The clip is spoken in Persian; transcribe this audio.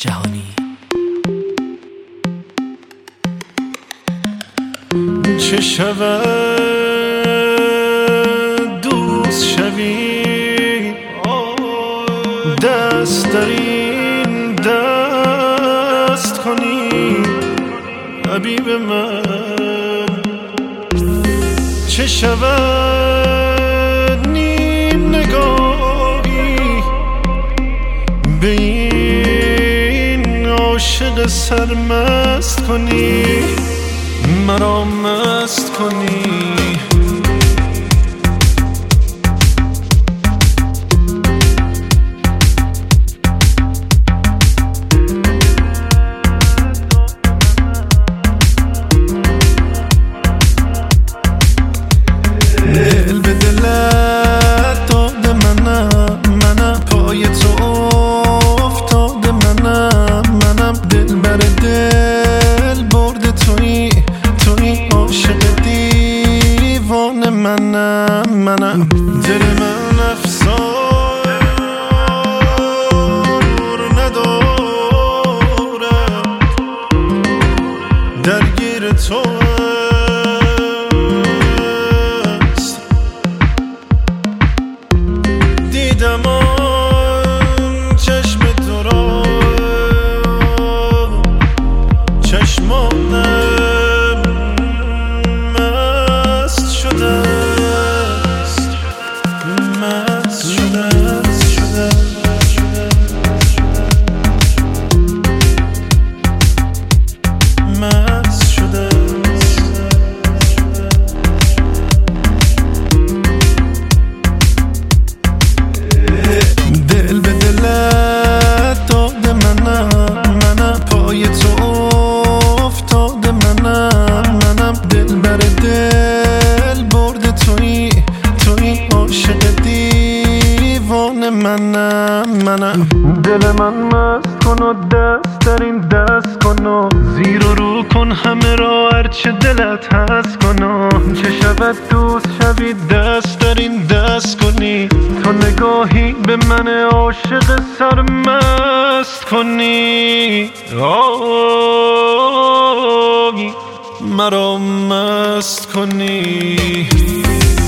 جهانی. چه شود دوست شوی، دست در این دست کنی حبیب من. چه شود نیم نگاهی به این عاشق سرمست کنی، مرا مست کنی. دل به دلت داده منم پای تو افتاده منم دل بر دل برده توی عاشق دیوانه منم دل من افسار ندارد درگیر تو است. دیدم آن چشم تو را، چشمانم دل به دلت داده منم پای تو افتاده منم دل بر دل برده توی عاشق دیوانه منم دل من مست کن و دست در این دست کن و زیر و رو کن همه را هرچه دلت هست کن و چه شود دوست شوی دست در این دست کنی، تو نگاهی به من عاشق سرمست کنی، مرا مست کنی.